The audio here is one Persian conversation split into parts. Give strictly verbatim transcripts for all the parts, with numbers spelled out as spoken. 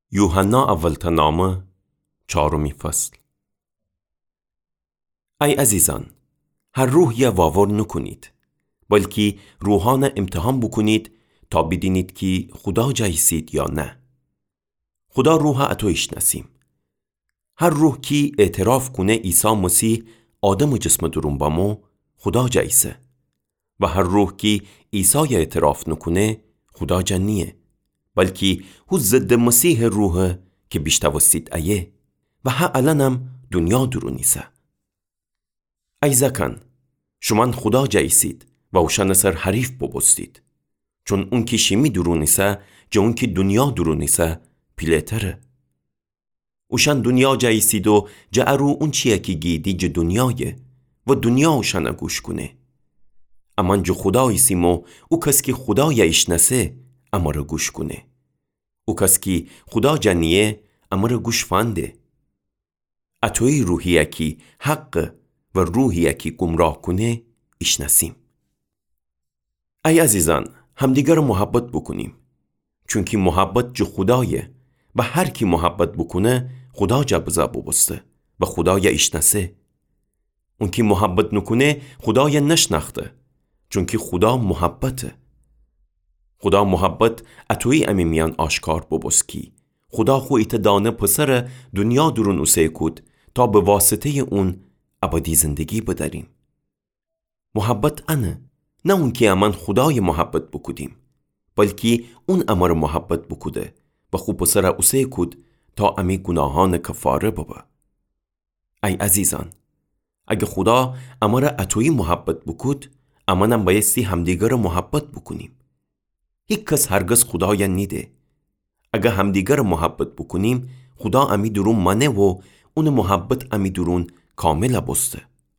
یوحنا اولتا نامه چهارمی فصل. ای عزیزان، هر روح یا واور نکنید، بلکه روحان امتحان بکنید تا بدینید که خدا جایسید یا نه. خدا روح اتویش نسیم. هر روح کی اعتراف کنه عیسی مسیح آدم و جسم درون بامو خدا جایسه، و هر روح کی عیسی اعتراف نکنه خدا جنیه، بلکه هو ضد مسیح روح که بیشتوستید ایه و ها الانم دنیا درونیسه. ای زکن، شما خدا جایسید و اوشان سر حریف ببستید، چون اون که شیمی درونیسه جا اون که دنیا درونیسه پیلتره. اوشان دنیا جایسید و جا ارو اون چیه که گیدی جا دنیایه و دنیا اوشان گوش کنه. اما جو خدا ایسیمو او کس که خدا یایش نسه اما رو گوش کنه. او کس که خدا جنیه اما رو گوش فانده. اتوی روحیه که حق و روحیه که گمراه کنه ایش نسیم. ای عزیزان، همدیگر محبت بکنیم، چون که محبت جو خدایه و هر کی محبت بکنه خدا جا بزا ببسته و خدا یا ایش نسه. اون که محبت نکنه خدا یا نشناخته، چون که خدا محبته. خدا محبت اتوی امیمیان آشکار ببست کی خدا خو ایت دانه پسر دنیا درون اوسه کود تا به واسطه اون ابدی زندگی بداریم. محبت انه، نه اون که امان خدای محبت بکودیم، بلکه اون امر محبت بکوده و خو پسر اوسه کود تا امی گناهان کفاره بابا. ای عزیزان، اگه خدا امر اتوی محبت بکود، امانم بایستی همدیگر محبت بکنیم. هیچ کس هرگز خدای نیده. اگه همدیگر محبت بکنیم خدا امی درون منه و اون محبت امی درون کامل بسته.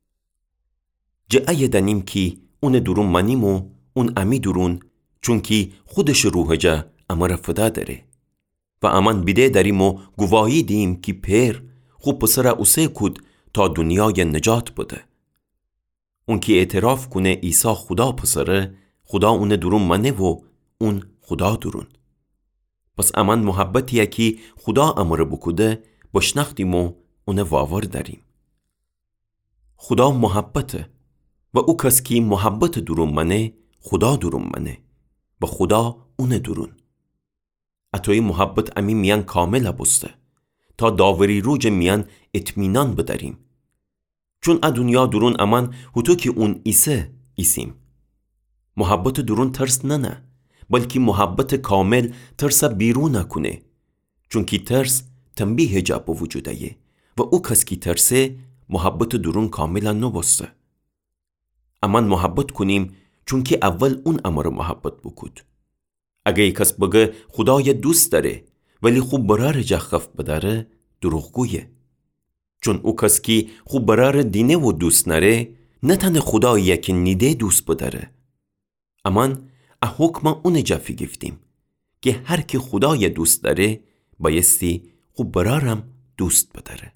جا دنیم که اون درون منیم و اون امی درون، چون که خودش روح جا امر فدا داره و امان بیده داریم و گواهی دیم که پیر خوب پسر اوسه کود تا دنیای نجات بده. اون که اعتراف کنه عیسی خدا پسره، خدا اون درون منه و اون خدا درون. پس امان محبتیه که خدا امر بکوده بشناختیم و اون واور داریم. خدا محبته و او کس که محبت درون منه خدا درون منه و خدا اون درون. اتوی محبت امی میان کامل بسته تا داوری روج میان اطمینان بداریم، چون ا دنیا درون امان هتو که اون ایسه ایسیم. محبت درون ترس نه نه، بلکه محبت کامل ترس بیرون نکنه، چون که ترس تنبیه جا با وجوده و او کس که ترسه محبت درون کاملا نبسته. اما محبت کنیم چون که اول اون امر محبت بکود. اگه یک کس بگه خدای دوست داره ولی خوب برار جا خف بداره دروغگویه، چون او کس که خوب برار دینه و دوست نره نه تن خداییه که نیده دوست بداره. اما حکم اون جافی گفتیم که هر که خدای دوست داره بایستی خوب برارم دوست بداره.